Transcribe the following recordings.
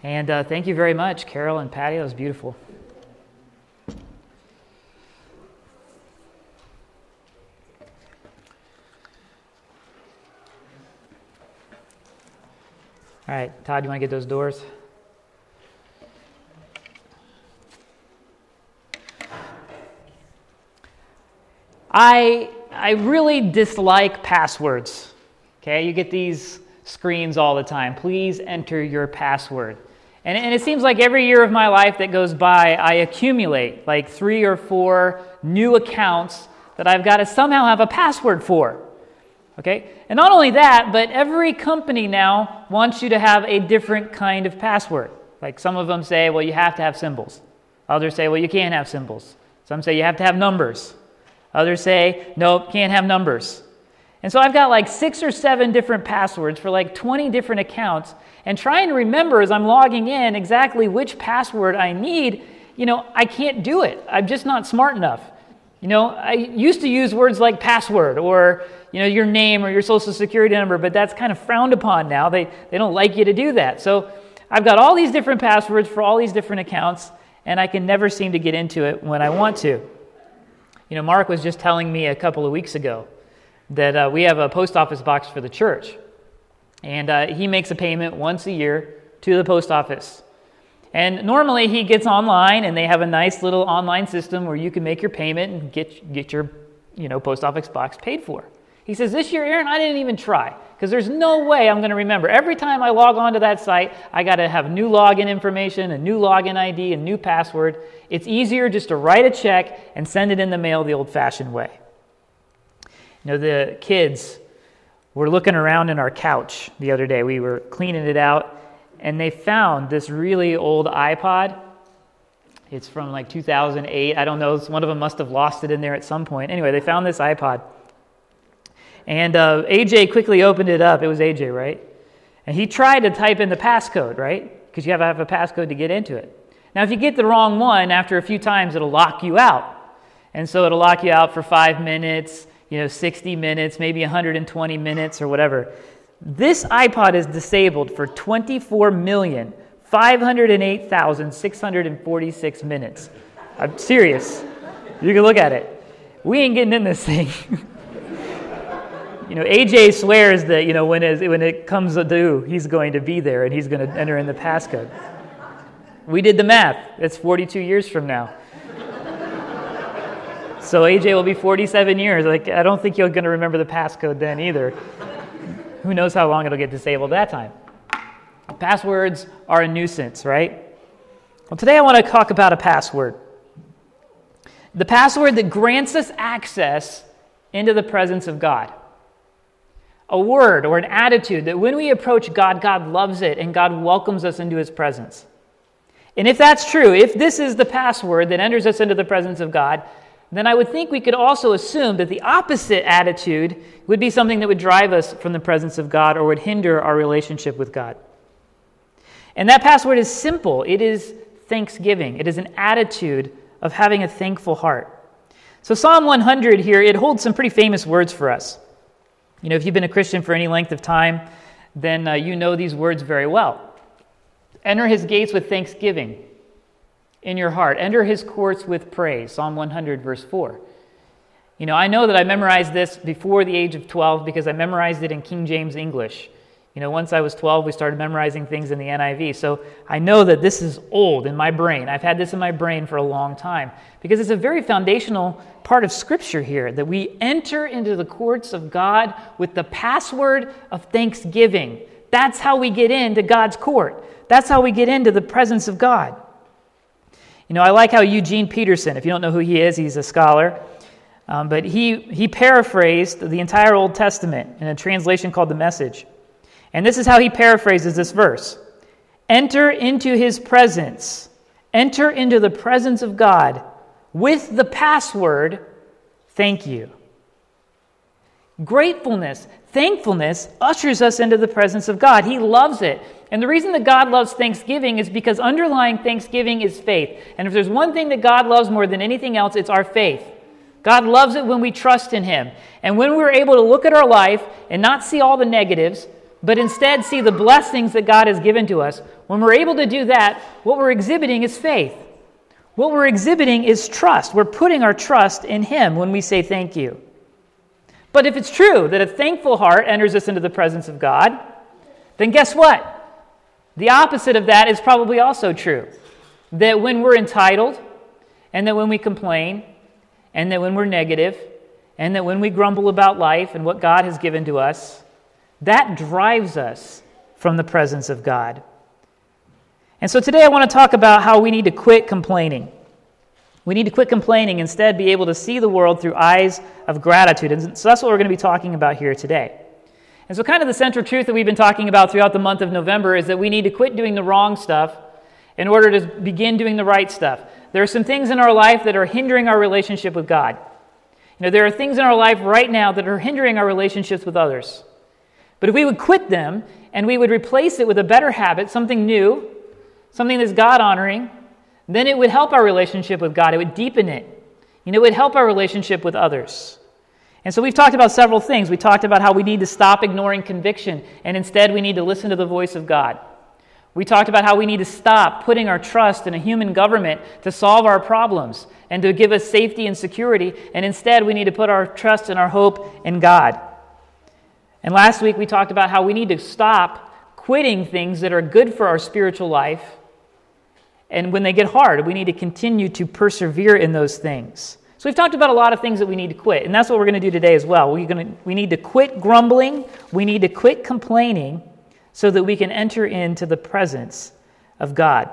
And thank you very much, Carol and Patty. That was beautiful. All right, Todd, you want to get those doors? I really dislike passwords. Okay, you get these screens all the time. Please enter your password. And it seems like every year of my life that goes by, I accumulate like 3 or 4 new accounts that I've got to somehow have a password for. Okay? And not only that, but every company now wants you to have a different kind of password. Like some of them say, well, you have to have symbols. Others say, well, you can't have symbols. Some say you have to have numbers. Others say, nope, can't have numbers. And so I've got like 6 or 7 different passwords for like 20 different accounts, and trying to remember as I'm logging in exactly which password I need, I can't do it. I'm just not smart enough. I used to use words like password or, your name or your social security number, but that's kind of frowned upon now. They don't like you to do that. So I've got all these different passwords for all these different accounts, and I can never seem to get into it when I want to. Mark was just telling me a couple of weeks ago that we have a post office box for the church. And he makes a payment once a year to the post office. And normally he gets online, and they have a nice little online system where you can make your payment and get your post office box paid for. He says, this year, Aaron, I didn't even try, because there's no way I'm going to remember. Every time I log on to that site, I got to have new login information, a new login ID, a new password. It's easier just to write a check and send it in the mail the old-fashioned way. The kids were looking around in our couch the other day. We were cleaning it out, and they found this really old iPod. It's from like 2008. I don't know. One of them must have lost it in there at some point. Anyway, they found this iPod. And AJ quickly opened it up. It was AJ, right? And he tried to type in the passcode, right? Because you have to have a passcode to get into it. Now, if you get the wrong one, after a few times, it'll lock you out. And so it'll lock you out for 5 minutes, 60 minutes, maybe 120 minutes or whatever. This iPod is disabled for 24,508,646 minutes. I'm serious. You can look at it. We ain't getting in this thing. AJ swears that, when it comes due, he's going to be there and he's going to enter in the passcode. We did the math. It's 42 years from now. So AJ will be 47 years. I don't think you're going to remember the passcode then either. Who knows how long it'll get disabled that time. Passwords are a nuisance, right? Well, today I want to talk about a password. The password that grants us access into the presence of God. A word or an attitude that when we approach God, God loves it and God welcomes us into His presence. And if that's true, if this is the password that enters us into the presence of God, then I would think we could also assume that the opposite attitude would be something that would drive us from the presence of God or would hinder our relationship with God. And that password is simple. It is thanksgiving. It is an attitude of having a thankful heart. So Psalm 100 here, it holds some pretty famous words for us. If you've been a Christian for any length of time, then you know these words very well. Enter His gates with thanksgiving in your heart. Enter His courts with praise. Psalm 100, verse 4. I know that I memorized this before the age of 12 because I memorized it in King James English. Once I was 12, we started memorizing things in the NIV. So I know that this is old in my brain. I've had this in my brain for a long time because it's a very foundational part of Scripture here, that we enter into the courts of God with the password of thanksgiving. That's how we get into God's court. That's how we get into the presence of God. I like how Eugene Peterson, if you don't know who he is, he's a scholar, but he paraphrased the entire Old Testament in a translation called The Message. And this is how he paraphrases this verse. Enter into His presence. Enter into the presence of God with the password, thank you. Gratefulness, thankfulness ushers us into the presence of God. He loves it. And the reason that God loves thanksgiving is because underlying thanksgiving is faith. And if there's one thing that God loves more than anything else, it's our faith. God loves it when we trust in Him. And when we're able to look at our life and not see all the negatives, but instead see the blessings that God has given to us, when we're able to do that, what we're exhibiting is faith. What we're exhibiting is trust. We're putting our trust in Him when we say thank you. But if it's true that a thankful heart enters us into the presence of God, then guess what? The opposite of that is probably also true. That when we're entitled, and that when we complain, and that when we're negative, and that when we grumble about life and what God has given to us, that drives us from the presence of God. And so today I want to talk about how we need to quit complaining. We need to quit complaining, instead be able to see the world through eyes of gratitude. And so that's what we're going to be talking about here today. And so kind of the central truth that we've been talking about throughout the month of November is that we need to quit doing the wrong stuff in order to begin doing the right stuff. There are some things in our life that are hindering our relationship with God. There are things in our life right now that are hindering our relationships with others. But if we would quit them and we would replace it with a better habit, something new, something that's God-honoring, then it would help our relationship with God. It would deepen it. It would help our relationship with others. And so we've talked about several things. We talked about how we need to stop ignoring conviction, and instead we need to listen to the voice of God. We talked about how we need to stop putting our trust in a human government to solve our problems and to give us safety and security, and instead we need to put our trust and our hope in God. And last week we talked about how we need to stop quitting things that are good for our spiritual life, and when they get hard, we need to continue to persevere in those things. So we've talked about a lot of things that we need to quit, and that's what we're going to do today as well. We need to quit grumbling, we need to quit complaining, so that we can enter into the presence of God.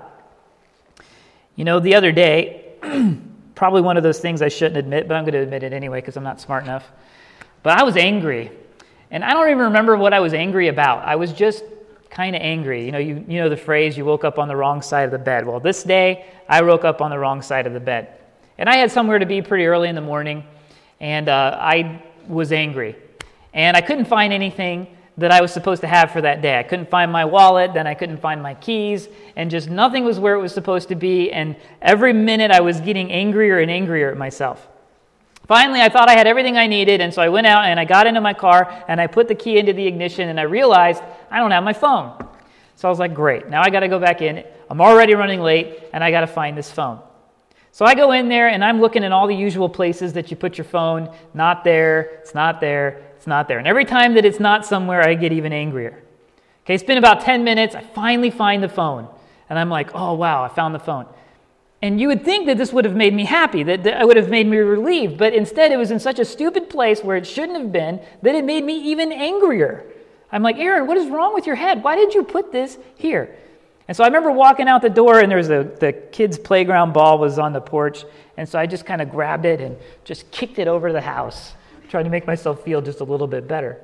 The other day, probably one of those things I shouldn't admit, but I'm going to admit it anyway because I'm not smart enough. But I was angry, and I don't even remember what I was angry about. I was just kind of angry. You know the phrase, you woke up on the wrong side of the bed. Well, this day, I woke up on the wrong side of the bed. And I had somewhere to be pretty early in the morning, and I was angry. And I couldn't find anything that I was supposed to have for that day. I couldn't find my wallet, then I couldn't find my keys, and just nothing was where it was supposed to be, and every minute I was getting angrier and angrier at myself. Finally, I thought I had everything I needed, and so I went out and I got into my car, and I put the key into the ignition, and I realized I don't have my phone. So I was like, great, now I got to go back in. I'm already running late, and I got to find this phone. So I go in there, and I'm looking in all the usual places that you put your phone. Not there, it's not there, it's not there. And every time that it's not somewhere, I get even angrier. Okay, it's been about 10 minutes. I finally find the phone. And I'm like, oh, wow, I found the phone. And you would think that this would have made me happy, that it would have made me relieved. But instead, it was in such a stupid place where it shouldn't have been that it made me even angrier. I'm like, Aaron, what is wrong with your head? Why did you put this here? And so I remember walking out the door, and there was the kids' playground ball was on the porch. And so I just kind of grabbed it and just kicked it over the house, trying to make myself feel just a little bit better.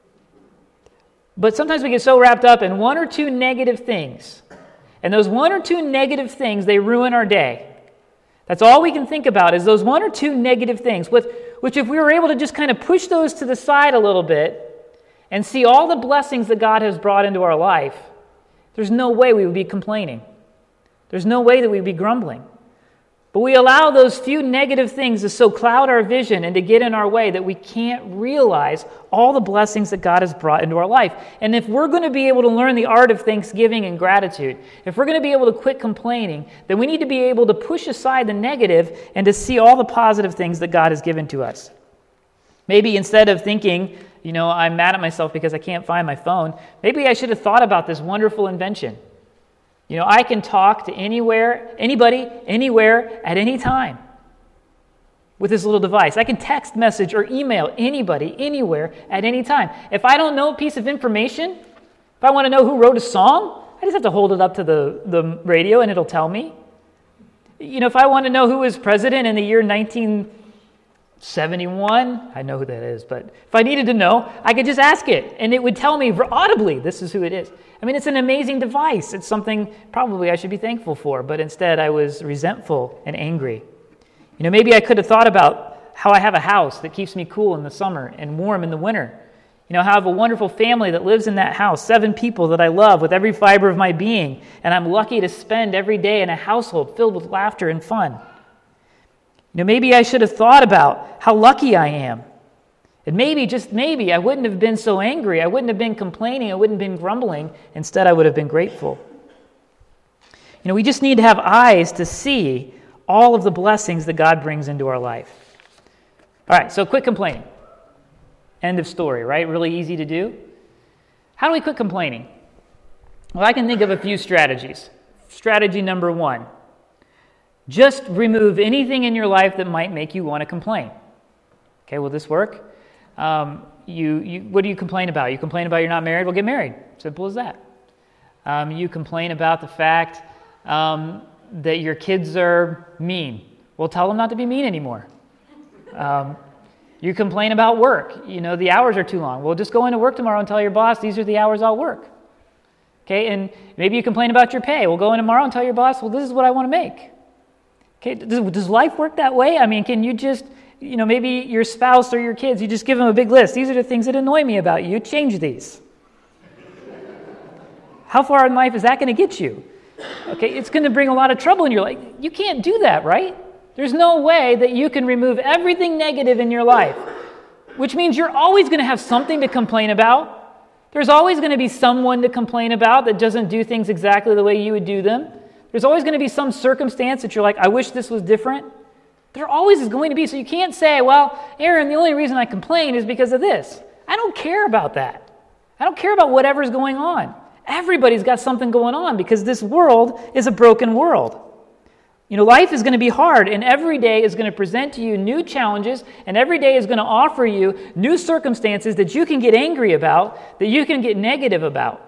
But sometimes we get so wrapped up in one or two negative things. And those one or two negative things, they ruin our day. That's all we can think about is those one or two negative things, which if we were able to just kind of push those to the side a little bit and see all the blessings that God has brought into our life, there's no way we would be complaining. There's no way that we'd be grumbling. But we allow those few negative things to so cloud our vision and to get in our way that we can't realize all the blessings that God has brought into our life. And if we're going to be able to learn the art of thanksgiving and gratitude, if we're going to be able to quit complaining, then we need to be able to push aside the negative and to see all the positive things that God has given to us. Maybe instead of thinking, I'm mad at myself because I can't find my phone, maybe I should have thought about this wonderful invention. I can talk to anybody, anywhere, at any time with this little device. I can text message or email anybody, anywhere, at any time. If I don't know a piece of information, if I want to know who wrote a song, I just have to hold it up to the radio and it'll tell me. If I want to know who was president in the year 1971, I know who that is, but if I needed to know, I could just ask it, and it would tell me audibly, this is who it is. It's an amazing device. It's something probably I should be thankful for, but instead I was resentful and angry. Maybe I could have thought about how I have a house that keeps me cool in the summer and warm in the winter. How I have a wonderful family that lives in that house, 7 people that I love with every fiber of my being, and I'm lucky to spend every day in a household filled with laughter and fun. Maybe I should have thought about how lucky I am. And maybe, just maybe, I wouldn't have been so angry. I wouldn't have been complaining. I wouldn't have been grumbling. Instead, I would have been grateful. We just need to have eyes to see all of the blessings that God brings into our life. All right, so quit complaining. End of story, right? Really easy to do. How do we quit complaining? Well, I can think of a few strategies. Strategy number 1. Just remove anything in your life that might make you want to complain. Okay, will this work? What do you complain about? You complain about you're not married? Well, get married. Simple as that. You complain about the fact that your kids are mean. Well, tell them not to be mean anymore. You complain about work. The hours are too long. Well, just go into work tomorrow and tell your boss, these are the hours I'll work. Okay, and maybe you complain about your pay. Well, go in tomorrow and tell your boss, well, this is what I want to make. Okay, does life work that way? I mean, can you just, maybe your spouse or your kids, you just give them a big list. These are the things that annoy me about you. Change these. How far in life is that going to get you? Okay, it's going to bring a lot of trouble in your life. You can't do that, right? There's no way that you can remove everything negative in your life, which means you're always going to have something to complain about. There's always going to be someone to complain about that doesn't do things exactly the way you would do them. There's always going to be some circumstance that you're like, I wish this was different. There always is going to be. So you can't say, well, Aaron, the only reason I complain is because of this. I don't care about that. I don't care about whatever's going on. Everybody's got something going on because this world is a broken world. Life is going to be hard, and every day is going to present to you new challenges, and every day is going to offer you new circumstances that you can get angry about, that you can get negative about.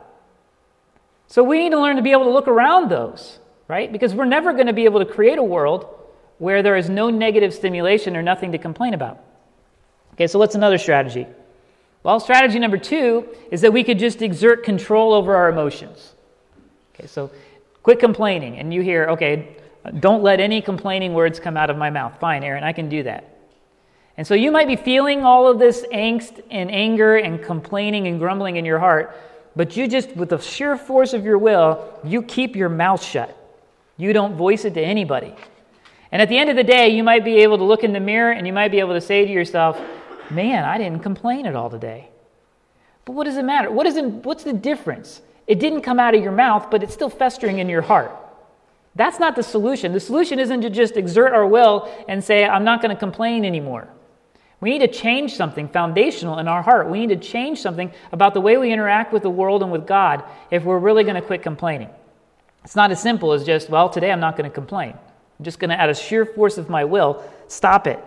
So we need to learn to be able to look around those, right? Because we're never going to be able to create a world where there is no negative stimulation or nothing to complain about. Okay, so what's another strategy? Well, strategy number 2 is that we could just exert control over our emotions. Okay, so quit complaining. And you hear, okay, don't let any complaining words come out of my mouth. Fine, Aaron, I can do that. And so you might be feeling all of this angst and anger and complaining and grumbling in your heart, but you just, with the sheer force of your will, you keep your mouth shut. You don't voice it to anybody. And at the end of the day, you might be able to look in the mirror and you might be able to say to yourself, man, I didn't complain at all today. But what does it matter? What's the difference? It didn't come out of your mouth, but it's still festering in your heart. That's not the solution. The solution isn't to just exert our will and say, I'm not going to complain anymore. We need to change something foundational in our heart. We need to change something about the way we interact with the world and with God if we're really going to quit complaining. It's not as simple as just, well, today I'm not going to complain. I'm just going to, out of sheer force of my will, stop it.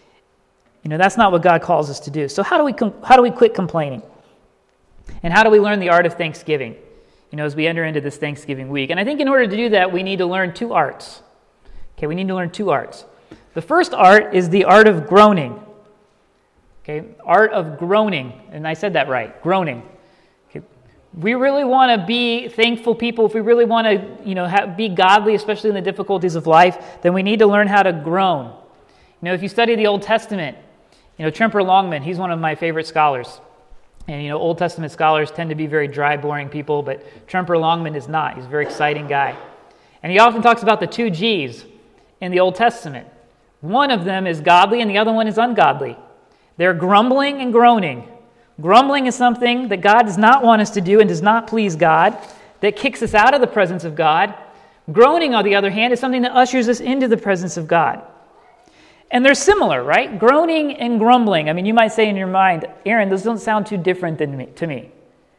That's not what God calls us to do. So how do we quit complaining? And how do we learn the art of thanksgiving, as we enter into this Thanksgiving week? And I think in order to do that, we need to learn 2 arts. Okay, we need to learn 2 arts. The first art is the art of groaning. Okay, art of groaning. And I said that right, groaning. Okay. We really want to be thankful people. If we really want to, be godly, especially in the difficulties of life, then we need to learn how to groan. If you study the Old Testament, Tremper Longman, he's one of my favorite scholars. And, Old Testament scholars tend to be very dry, boring people, but Tremper Longman is not. He's a very exciting guy. And he often talks about the 2 G's in the Old Testament. One of them is godly and the other one is ungodly. They're grumbling and groaning. Grumbling is something that God does not want us to do and does not please God, that kicks us out of the presence of God. Groaning, on the other hand, is something that ushers us into the presence of God. And they're similar, right? Groaning and grumbling. I mean, you might say in your mind, Aaron, those don't sound too different to me.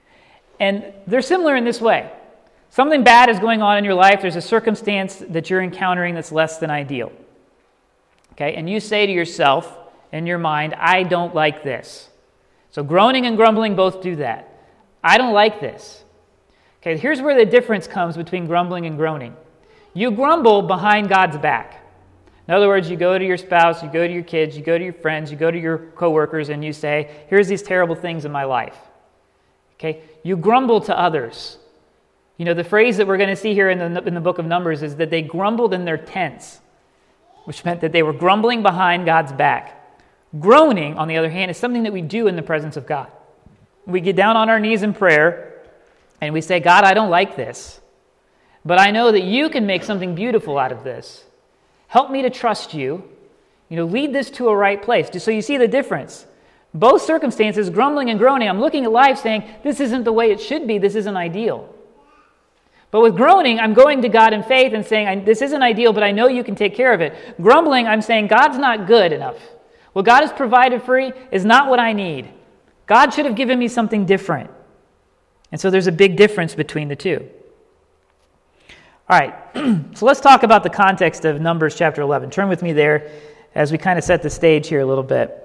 And they're similar in this way. Something bad is going on in your life. There's a circumstance that you're encountering that's less than ideal. Okay, and you say to yourself in your mind, I don't like this. So groaning and grumbling both do that. I don't like this. Okay, here's where the difference comes between grumbling and groaning. You grumble behind God's back. In other words, you go to your spouse, you go to your kids, you go to your friends, you go to your coworkers, and you say, here's these terrible things in my life. Okay, you grumble to others. The phrase that we're going to see here in the book of Numbers is that they grumbled in their tents, which meant that they were grumbling behind God's back. Groaning, on the other hand, is something that we do in the presence of God. We get down on our knees in prayer, and we say, God, I don't like this, but I know that you can make something beautiful out of this. Help me to trust you. Lead this to a right place. So you see the difference. Both circumstances, grumbling and groaning, I'm looking at life saying, this isn't the way it should be, this isn't ideal. But with groaning, I'm going to God in faith and saying, this isn't ideal, but I know you can take care of it. Grumbling, I'm saying, God's not good enough. What God has provided for me is not what I need. God should have given me something different. And so there's a big difference between the two. All right, so let's talk about the context of Numbers chapter 11. Turn with me there as we kind of set the stage here a little bit.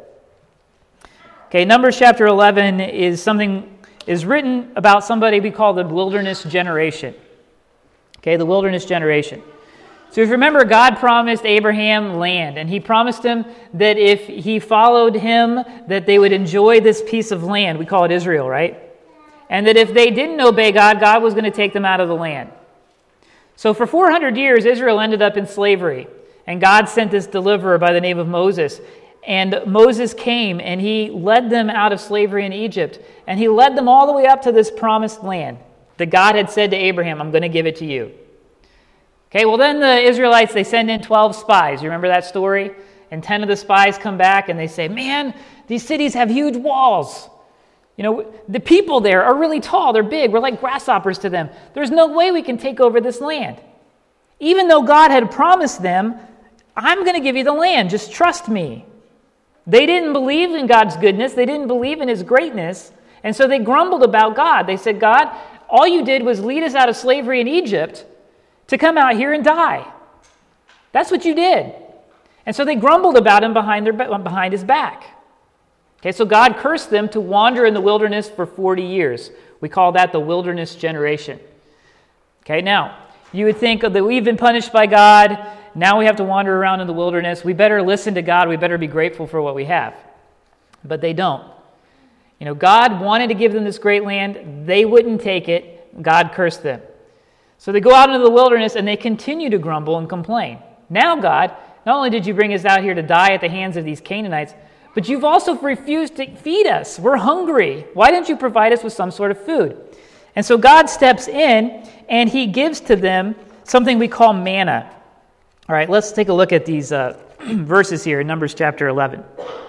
Okay, Numbers chapter 11 is written about somebody we call the wilderness generation. Okay, the wilderness generation. So if you remember, God promised Abraham land, and he promised him that if he followed him, that they would enjoy this piece of land. We call it Israel, right? And that if they didn't obey God, God was going to take them out of the land. So for 400 years, Israel ended up in slavery, and God sent this deliverer by the name of Moses. And Moses came, and he led them out of slavery in Egypt, and he led them all the way up to this promised land that God had said to Abraham, I'm going to give it to you. Okay, well then the Israelites, they send in 12 spies. You remember that story? And 10 of the spies come back and they say, man, these cities have huge walls. You know, the people there are really tall, they're big, we're like grasshoppers to them. There's no way we can take over this land. Even though God had promised them, I'm going to give you the land, just trust me. They didn't believe in God's goodness, they didn't believe in his greatness, and so they grumbled about God. They said, God, all you did was lead us out of slavery in Egypt to come out here and die. That's what you did. And so they grumbled about him behind his back. Okay, so God cursed them to wander in the wilderness for 40 years. We call that the wilderness generation. Okay, now, you would think that we've been punished by God, now we have to wander around in the wilderness. We better listen to God, we better be grateful for what we have. But they don't. You know, God wanted to give them this great land, they wouldn't take it, God cursed them. So they go out into the wilderness and they continue to grumble and complain. Now, God, not only did you bring us out here to die at the hands of these Canaanites, but you've also refused to feed us. We're hungry. Why didn't you provide us with some sort of food? And so God steps in and he gives to them something we call manna. All right, let's take a look at these verses here in Numbers chapter 11.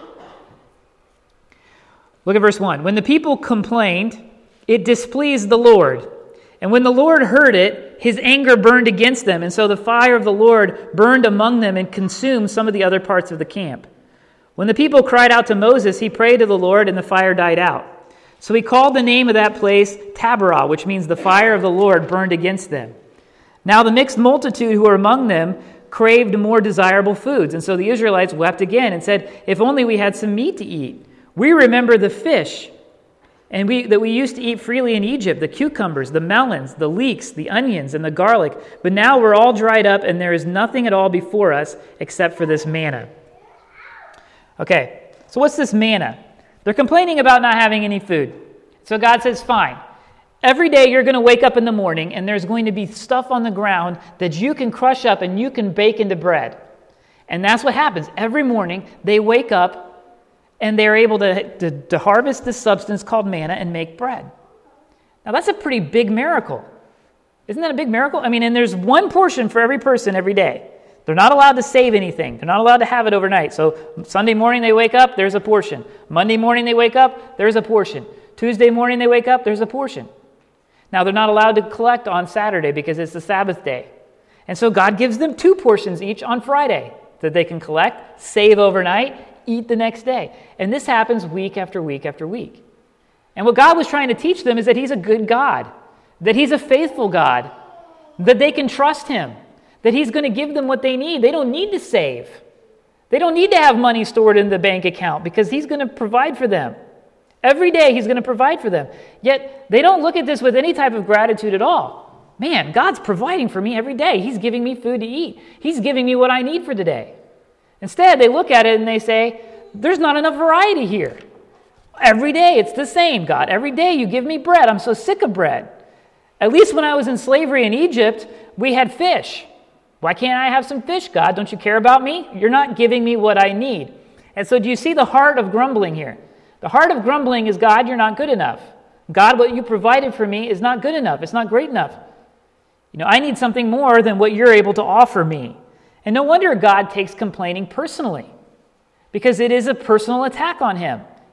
Look at verse 1. When the people complained, it displeased the Lord. And when the Lord heard it, his anger burned against them. And so the fire of the Lord burned among them and consumed some of the other parts of the camp. When the people cried out to Moses, he prayed to the Lord, and the fire died out. So he called the name of that place Taberah, which means the fire of the Lord burned against them. Now the mixed multitude who were among them craved more desirable foods. And so the Israelites wept again and said, if only we had some meat to eat. We remember the fish and that we used to eat freely in Egypt, the cucumbers, the melons, the leeks, the onions, and the garlic. But now we're all dried up, and there is nothing at all before us except for this manna. Okay, so what's this manna? They're complaining about not having any food. So God says, fine. Every day you're going to wake up in the morning, and there's going to be stuff on the ground that you can crush up and you can bake into bread. And that's what happens. Every morning they wake up, and they're able to harvest this substance called manna and make bread. Now that's a pretty big miracle. Isn't that a big miracle? I mean, and there's one portion for every person every day. They're not allowed to save anything. They're not allowed to have it overnight. So Sunday morning they wake up, there's a portion. Monday morning they wake up, there's a portion. Tuesday morning they wake up, there's a portion. Now they're not allowed to collect on Saturday because it's the Sabbath day. And so God gives them 2 portions each on Friday that they can collect, save overnight, eat the next day. And this happens week after week after week. And what God was trying to teach them is that he's a good God, that he's a faithful God, that they can trust him, that he's going to give them what they need. They don't need to save. They don't need to have money stored in the bank account because he's going to provide for them. Every day he's going to provide for them. Yet they don't look at this with any type of gratitude at all. Man, God's providing for me every day. He's giving me food to eat. He's giving me what I need for today. Instead, they look at it and they say, there's not enough variety here. Every day it's the same, God. Every day you give me bread. I'm so sick of bread. At least when I was in slavery in Egypt, we had fish. Why can't I have some fish, God? Don't you care about me? You're not giving me what I need. And so do you see the heart of grumbling here? The heart of grumbling is, God, you're not good enough. God, what you provided for me is not good enough. It's not great enough. You know, I need something more than what you're able to offer me. And no wonder God takes complaining personally, because it is a personal attack on him.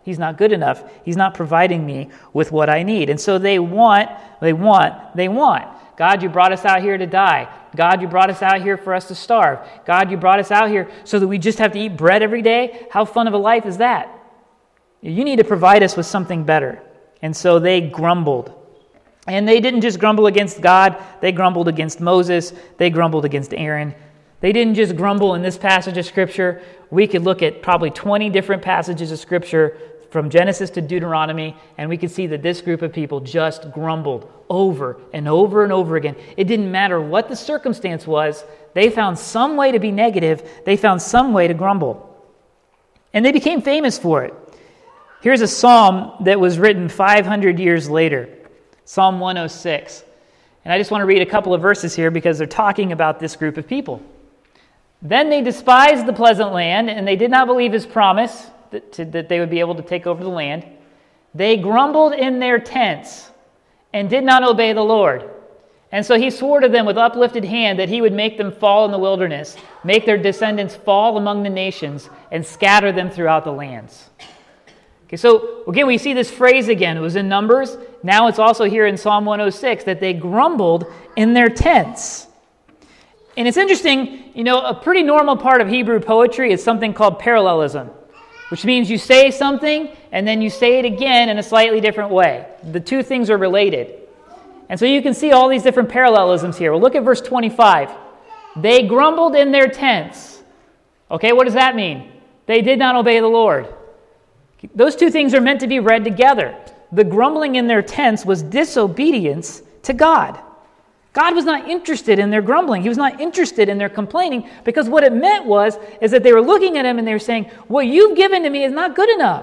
He's not good enough. He's not providing me with what I need. And so they want. God, you brought us out here to die. God, you brought us out here for us to starve. God, you brought us out here so that we just have to eat bread every day. How fun of a life is that? You need to provide us with something better. And so they grumbled. And they didn't just grumble against God. They grumbled against Moses. They grumbled against Aaron. They didn't just grumble in this passage of Scripture. We could look at probably 20 different passages of Scripture from Genesis to Deuteronomy, and we could see that this group of people just grumbled over and over and over again. It didn't matter what the circumstance was. They found some way to be negative. They found some way to grumble. And they became famous for it. Here's a psalm that was written 500 years later, Psalm 106. And I just want to read a couple of verses here because they're talking about this group of people. Then they despised the pleasant land, and they did not believe his promise that they would be able to take over the land. They grumbled in their tents and did not obey the Lord. And so he swore to them with uplifted hand that he would make them fall in the wilderness, make their descendants fall among the nations, and scatter them throughout the lands. Okay, so again, we see this phrase again. It was in Numbers. Now it's also here in Psalm 106 that they grumbled in their tents. And it's interesting, a pretty normal part of Hebrew poetry is something called parallelism, which means you say something and then you say it again in a slightly different way. The two things are related. And so you can see all these different parallelisms here. Well, look at verse 25. They grumbled in their tents. Okay, what does that mean? They did not obey the Lord. Those two things are meant to be read together. The grumbling in their tents was disobedience to God. God was not interested in their grumbling. He was not interested in their complaining, because what it meant is that they were looking at him and they were saying, what you've given to me is not good enough.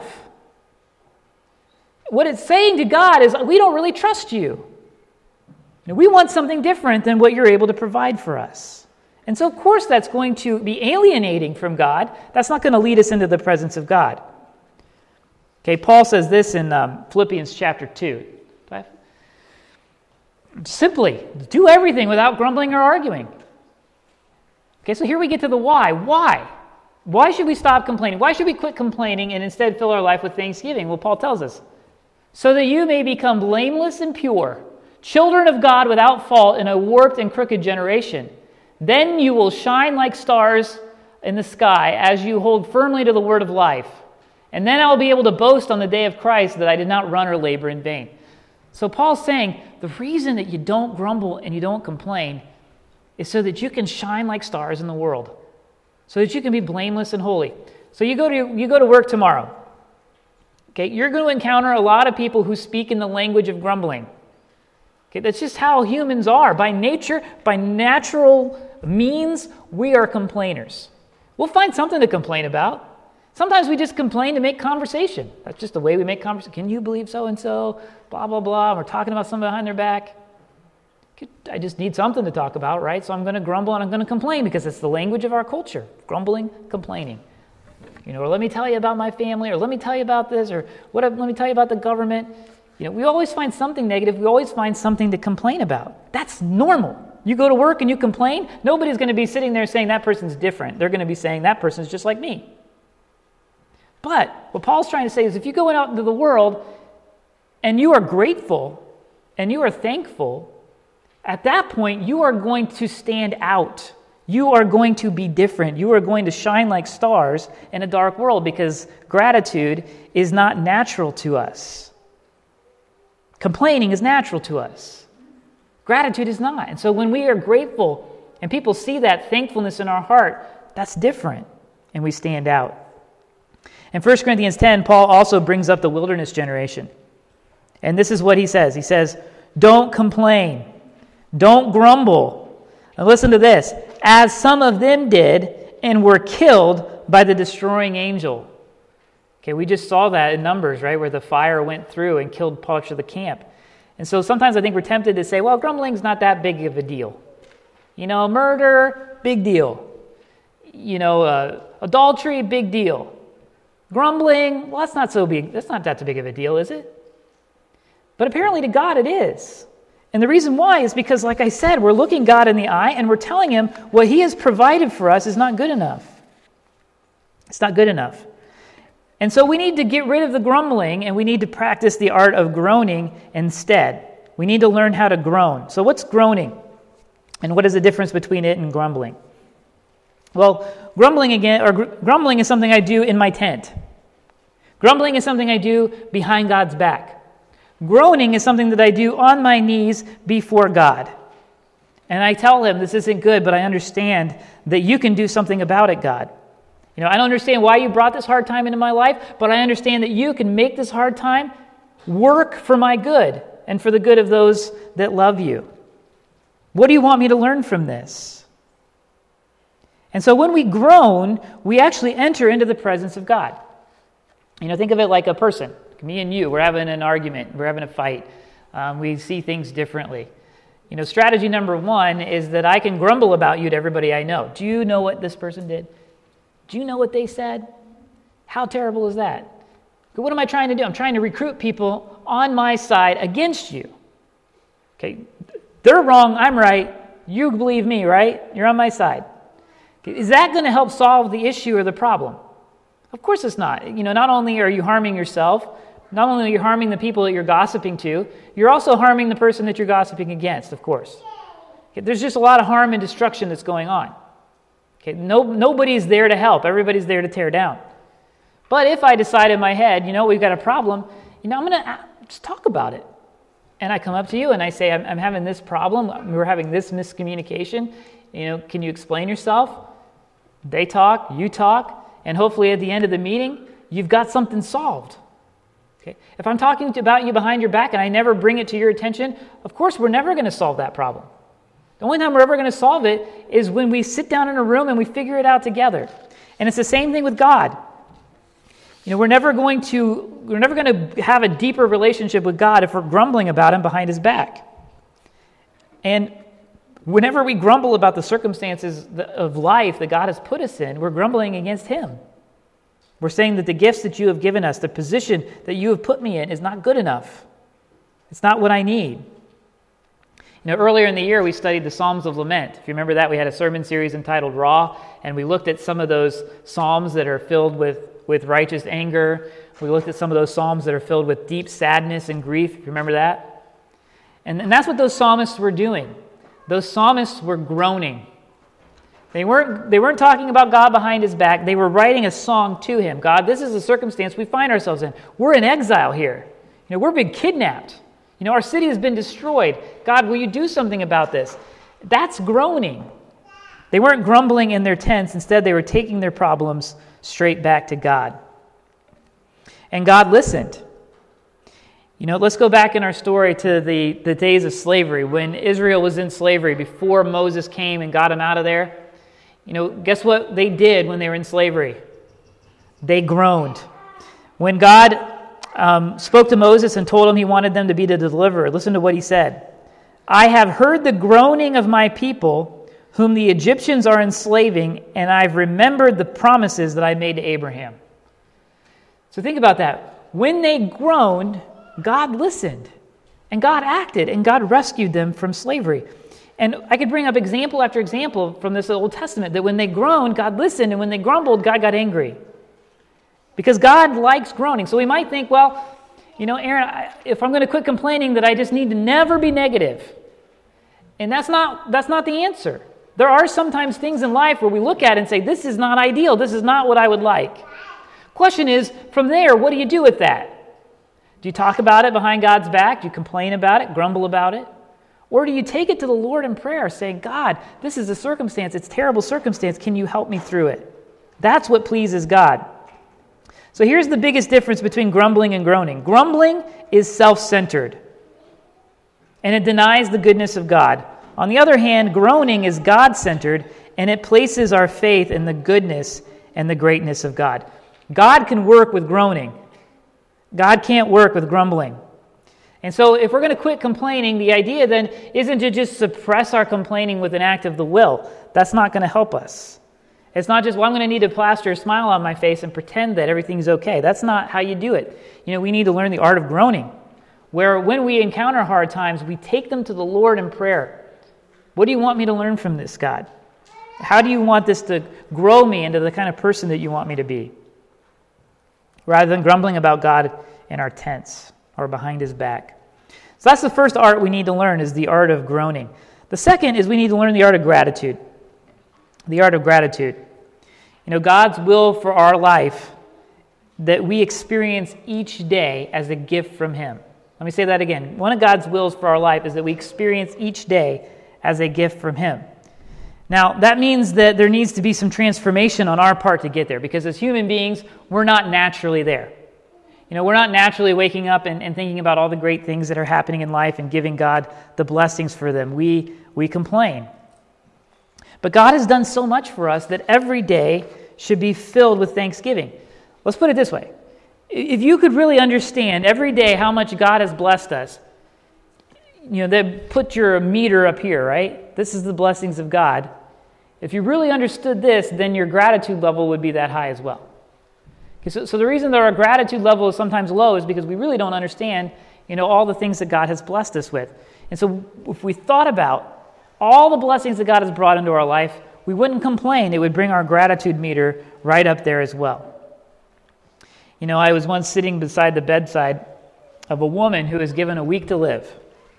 What it's saying to God is, we don't really trust you. We want something different than what you're able to provide for us. And so, of course, that's going to be alienating from God. That's not going to lead us into the presence of God. Okay, Paul says this in Philippians chapter 2. Simply, do everything without grumbling or arguing. Okay, so here we get to the why. Why? Why should we stop complaining? Why should we quit complaining and instead fill our life with thanksgiving? Well, Paul tells us, so that you may become blameless and pure, children of God without fault in a warped and crooked generation. Then you will shine like stars in the sky as you hold firmly to the word of life. And then I will be able to boast on the day of Christ that I did not run or labor in vain. So Paul's saying the reason that you don't grumble and you don't complain is so that you can shine like stars in the world, so that you can be blameless and holy. So you go to work tomorrow. Okay, you're going to encounter a lot of people who speak in the language of grumbling. Okay, that's just how humans are. By nature, by natural means, we are complainers. We'll find something to complain about. Sometimes we just complain to make conversation. That's just the way we make conversation. Can you believe so-and-so? Blah, blah, blah. We're talking about something behind their back. I just need something to talk about, right? So I'm going to grumble and I'm going to complain because it's the language of our culture. Grumbling, complaining. Or let me tell you about my family, or let me tell you about this, or let me tell you about the government. We always find something negative. We always find something to complain about. That's normal. You go to work and you complain, nobody's going to be sitting there saying that person's different. They're going to be saying that person's just like me. But what Paul's trying to say is if you go out into the world and you are grateful and you are thankful, at that point you are going to stand out. You are going to be different. You are going to shine like stars in a dark world, because gratitude is not natural to us. Complaining is natural to us. Gratitude is not. And so when we are grateful and people see that thankfulness in our heart, that's different, and we stand out. In 1 Corinthians 10, Paul also brings up the wilderness generation. And this is what he says. He says, don't complain. Don't grumble. Now listen to this. As some of them did and were killed by the destroying angel. Okay, we just saw that in Numbers, right, where the fire went through and killed parts of the camp. And so sometimes I think we're tempted to say, well, grumbling's not that big of a deal. Murder, big deal. Adultery, big deal. Grumbling, well, that's not so big. That's not that big of a deal, is it? But apparently to God it is. And the reason why is because, like I said, we're looking God in the eye and we're telling him what he has provided for us is not good enough. It's not good enough. And so we need to get rid of the grumbling, and we need to practice the art of groaning instead. We need to learn how to groan. So what's groaning? And what is the difference between it and grumbling? Well, grumbling is something I do in my tent. Grumbling is something I do behind God's back. Groaning is something that I do on my knees before God. And I tell him, this isn't good, but I understand that you can do something about it, God. I don't understand why you brought this hard time into my life, but I understand that you can make this hard time work for my good and for the good of those that love you. What do you want me to learn from this? And so when we groan, we actually enter into the presence of God. Think of it like a person. Me and you, we're having an argument. We're having a fight. We see things differently. Strategy number one is that I can grumble about you to everybody I know. Do you know what this person did? Do you know what they said? How terrible is that? What am I trying to do? I'm trying to recruit people on my side against you. Okay, they're wrong, I'm right. You believe me, right? You're on my side. Okay, is that going to help solve the issue or the problem? Of course it's not. Not only are you harming yourself, not only are you harming the people that you're gossiping to, you're also harming the person that you're gossiping against, of course. Okay, there's just a lot of harm and destruction that's going on. Okay, nobody's there to help. Everybody's there to tear down. But if I decide in my head, we've got a problem, I'm going to just talk about it. And I come up to you and I say, I'm having this problem. We're having this miscommunication. Can you explain yourself? They talk, you talk, and hopefully at the end of the meeting, you've got something solved. Okay? If I'm talking about you behind your back and I never bring it to your attention, of course we're never going to solve that problem. The only time we're ever going to solve it is when we sit down in a room and we figure it out together. And it's the same thing with God. We're never going to have a deeper relationship with God if we're grumbling about him behind his back. And whenever we grumble about the circumstances of life that God has put us in, we're grumbling against him. We're saying that the gifts that you have given us, the position that you have put me in, is not good enough. It's not what I need. Earlier in the year, we studied the Psalms of Lament. If you remember that, we had a sermon series entitled Raw, and we looked at some of those psalms that are filled with righteous anger. We looked at some of those psalms that are filled with deep sadness and grief. If you remember that? And that's what those psalmists were doing. Those psalmists were groaning. They weren't talking about God behind his back. They were writing a song to him. God, this is the circumstance we find ourselves in. We're in exile here. We're being kidnapped. Our city has been destroyed. God, will you do something about this? That's groaning. They weren't grumbling in their tents. Instead, they were taking their problems straight back to God. And God listened. Let's go back in our story to the days of slavery, when Israel was in slavery, before Moses came and got them out of there. Guess what they did when they were in slavery? They groaned. When God spoke to Moses and told him he wanted them to be the deliverer, listen to what he said. I have heard the groaning of my people, whom the Egyptians are enslaving, and I've remembered the promises that I made to Abraham. So think about that. When they groaned, God listened, and God acted, and God rescued them from slavery. And I could bring up example after example from this Old Testament, that when they groaned, God listened, and when they grumbled, God got angry. Because God likes groaning. So we might think, well, Aaron, if I'm going to quit complaining, that I just need to never be negative. And that's not the answer. There are sometimes things in life where we look at it and say, this is not ideal. This is not what I would like. Question is, from there, what do you do with that? Do you talk about it behind God's back? Do you complain about it, grumble about it? Or do you take it to the Lord in prayer, saying, God, this is a circumstance. It's a terrible circumstance. Can you help me through it? That's what pleases God. So here's the biggest difference between grumbling and groaning. Grumbling is self-centered, and it denies the goodness of God. On the other hand, groaning is God-centered, and it places our faith in the goodness and the greatness of God. God can work with groaning. God can't work with grumbling. And so if we're going to quit complaining, the idea then isn't to just suppress our complaining with an act of the will. That's not going to help us. It's not just, well, I'm going to need to plaster a smile on my face and pretend that everything's okay. That's not how you do it. We need to learn the art of groaning, where when we encounter hard times, we take them to the Lord in prayer. What do you want me to learn from this, God? How do you want this to grow me into the kind of person that you want me to be? rather than grumbling about God in our tents or behind his back. So that's the first art we need to learn, is the art of groaning. The second is we need to learn the art of gratitude. The art of gratitude. God's will for our life that we experience each day as a gift from him. Let me say that again. One of God's wills for our life is that we experience each day as a gift from him. Now, that means that there needs to be some transformation on our part to get there, because as human beings, we're not naturally there. We're not naturally waking up and thinking about all the great things that are happening in life and giving God the blessings for them. We complain. But God has done so much for us that every day should be filled with thanksgiving. Let's put it this way. If you could really understand every day how much God has blessed us, then put your meter up here, right? This is the blessings of God. If you really understood this, then your gratitude level would be that high as well. Okay, so the reason that our gratitude level is sometimes low is because we really don't understand, all the things that God has blessed us with. And so if we thought about all the blessings that God has brought into our life, we wouldn't complain. It would bring our gratitude meter right up there as well. I was once sitting beside the bedside of a woman who was given a week to live.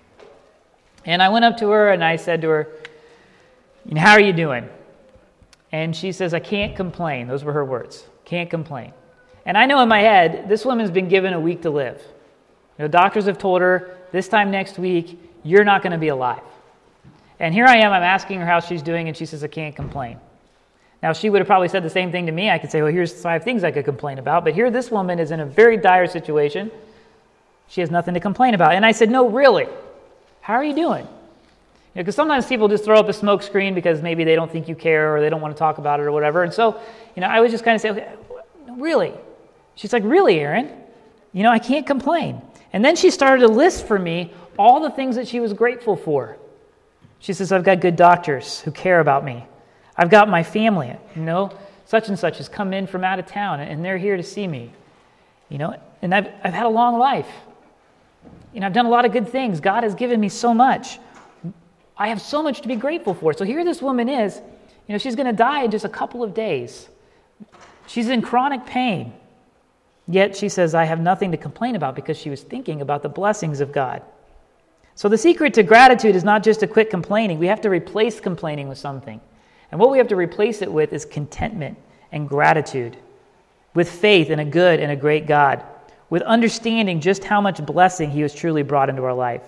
And I went up to her and I said to her, how are you doing? And she says, I can't complain. Those were her words. Can't complain. And I know in my head, this woman's been given a week to live. Doctors have told her, this time next week, you're not going to be alive. And here I am, I'm asking her how she's doing, and she says, I can't complain. Now, she would have probably said the same thing to me. I could say, well, here's 5 things I could complain about. But here this woman is in a very dire situation. She has nothing to complain about. And I said, no, really? How are you doing? Because sometimes people just throw up a smoke screen because maybe they don't think you care or they don't want to talk about it or whatever. And so, I was just kind of say, okay, really? She's like, really, Aaron? I can't complain. And then she started to list for me all the things that she was grateful for. She says, I've got good doctors who care about me. I've got my family, such and such has come in from out of town and they're here to see me, and I've had a long life. I've done a lot of good things. God has given me so much. I have so much to be grateful for. So here this woman is, she's going to die in just a couple of days. She's in chronic pain. Yet she says, I have nothing to complain about because she was thinking about the blessings of God. So the secret to gratitude is not just to quit complaining. We have to replace complaining with something. And what we have to replace it with is contentment and gratitude, with faith in a good and a great God, with understanding just how much blessing he has truly brought into our life.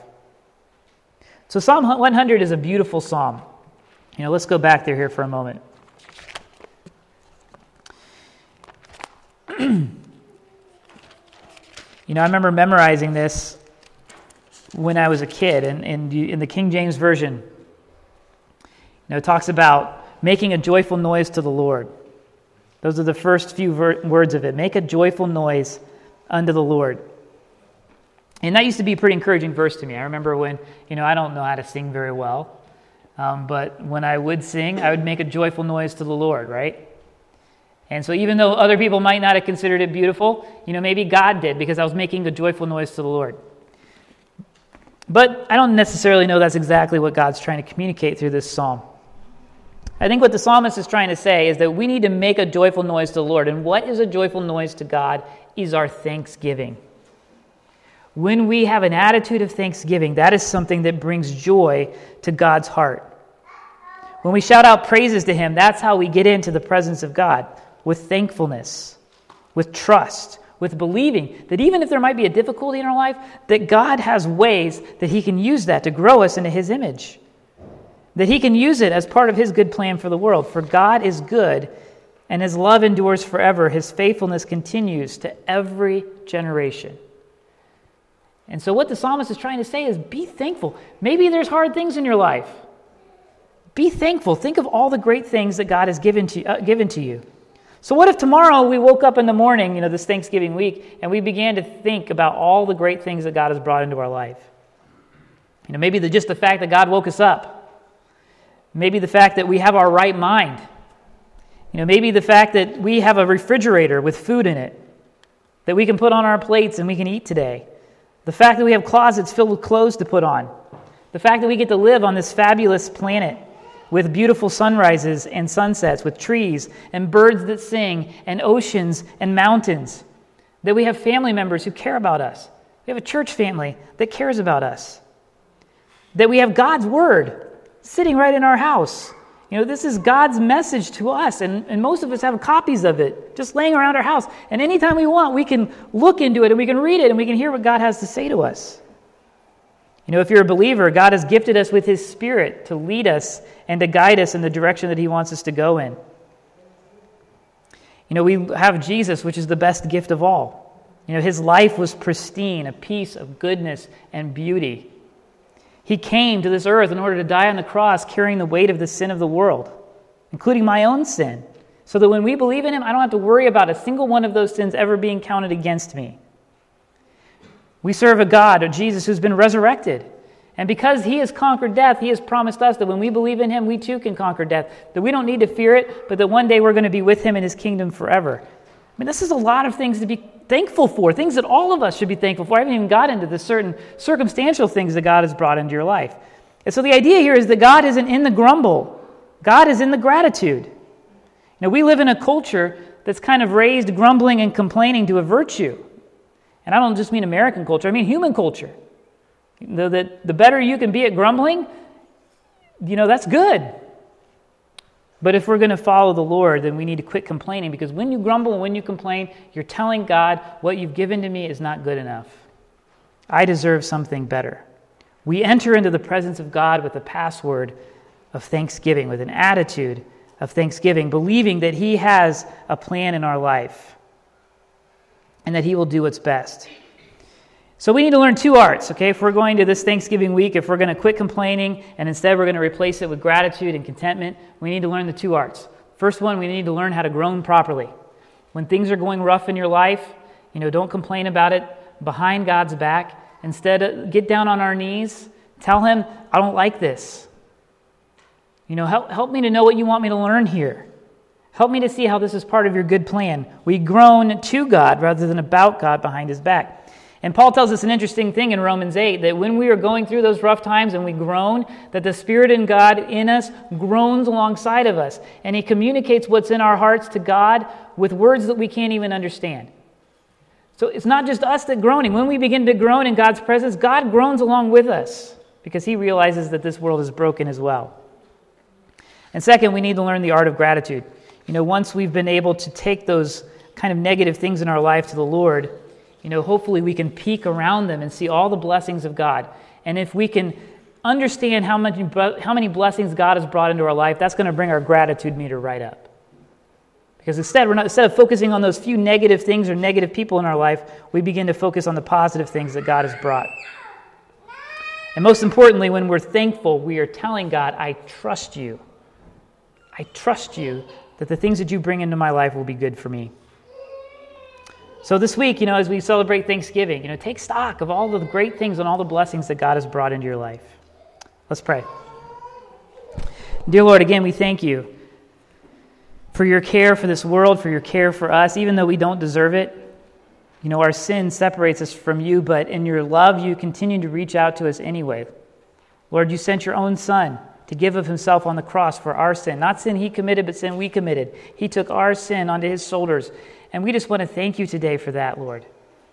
So Psalm 100 is a beautiful psalm. Let's go back there here for a moment. I remember memorizing this when I was a kid, and in the King James Version, it talks about making a joyful noise to the Lord. Those are the first few words of it. Make a joyful noise unto the Lord. And that used to be a pretty encouraging verse to me. I remember when, I don't know how to sing very well, but when I would sing, I would make a joyful noise to the Lord, right? And so even though other people might not have considered it beautiful, maybe God did, because I was making a joyful noise to the Lord. But I don't necessarily know that's exactly what God's trying to communicate through this psalm. I think what the psalmist is trying to say is that we need to make a joyful noise to the Lord. And what is a joyful noise to God is our thanksgiving. When we have an attitude of thanksgiving, that is something that brings joy to God's heart. When we shout out praises to him, that's how we get into the presence of God, with thankfulness, with trust, with believing that even if there might be a difficulty in our life, that God has ways that he can use that to grow us into his image. That he can use it as part of his good plan for the world. For God is good, and his love endures forever. His faithfulness continues to every generation. And so what the psalmist is trying to say is be thankful. Maybe there's hard things in your life. Be thankful. Think of all the great things that God has given to you. So what if tomorrow we woke up in the morning, this Thanksgiving week, and we began to think about all the great things that God has brought into our life? Maybe just the fact that God woke us up. Maybe the fact that we have our right mind. Maybe the fact that we have a refrigerator with food in it that we can put on our plates and we can eat today. The fact that we have closets filled with clothes to put on. The fact that we get to live on this fabulous planet with beautiful sunrises and sunsets, with trees and birds that sing and oceans and mountains. that we have family members who care about us. We have a church family that cares about us. That we have God's word sitting right in our house. This is God's message to us, and most of us have copies of it just laying around our house. And anytime we want, we can look into it, and we can read it, and we can hear what God has to say to us. If you're a believer, God has gifted us with His Spirit to lead us and to guide us in the direction that He wants us to go in. We have Jesus, which is the best gift of all. His life was pristine, a piece of goodness and beauty. He came to this earth in order to die on the cross, carrying the weight of the sin of the world, including my own sin, so that when we believe in Him, I don't have to worry about a single one of those sins ever being counted against me. We serve a God, a Jesus, who's been resurrected. And because He has conquered death, He has promised us that when we believe in Him, we too can conquer death. That we don't need to fear it, but that one day we're going to be with Him in His kingdom forever. This is a lot of things to be thankful for, things that all of us should be thankful for. I haven't even got into the certain circumstantial things that God has brought into your life. And so the idea here is that God isn't in the grumble. God is in the gratitude. We live in a culture that's kind of raised grumbling and complaining to a virtue. And I don't just mean American culture, I mean human culture. The better you can be at grumbling, that's good. But if we're going to follow the Lord, then we need to quit complaining, because when you grumble and when you complain, you're telling God, what you've given to me is not good enough. I deserve something better. We enter into the presence of God with a password of thanksgiving, with an attitude of thanksgiving, believing that He has a plan in our life and that He will do what's best. So we need to learn two arts, okay? If we're going to this Thanksgiving week, if we're going to quit complaining and instead we're going to replace it with gratitude and contentment, we need to learn the two arts. First one, we need to learn how to groan properly. When things are going rough in your life, don't complain about it behind God's back. Instead, get down on our knees. Tell Him, I don't like this. Help me to know what you want me to learn here. Help me to see how this is part of your good plan. We groan to God rather than about God behind His back. And Paul tells us an interesting thing in Romans 8, that when we are going through those rough times and we groan, that the Spirit in God in us groans alongside of us. And He communicates what's in our hearts to God with words that we can't even understand. So it's not just us that groaning. When we begin to groan in God's presence, God groans along with us, because He realizes that this world is broken as well. And second, we need to learn the art of gratitude. Once we've been able to take those kind of negative things in our life to the Lord, hopefully we can peek around them and see all the blessings of God. And if we can understand how many blessings God has brought into our life, that's going to bring our gratitude meter right up. Because instead of focusing on those few negative things or negative people in our life, we begin to focus on the positive things that God has brought. And most importantly, when we're thankful, we are telling God, I trust you. I trust you that the things that you bring into my life will be good for me. So this week, as we celebrate Thanksgiving, take stock of all the great things and all the blessings that God has brought into your life. Let's pray. Dear Lord, again, we thank you for your care for this world, for your care for us, even though we don't deserve it. Our sin separates us from you, but in your love, you continue to reach out to us anyway. Lord, you sent your own Son to give of Himself on the cross for our sin. Not sin He committed, but sin we committed. He took our sin onto His shoulders. And we just want to thank you today for that, Lord.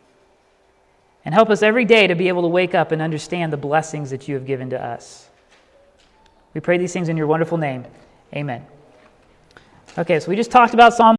And help us every day to be able to wake up and understand the blessings that you have given to us. We pray these things in your wonderful name. Amen. Okay, so we just talked about Psalm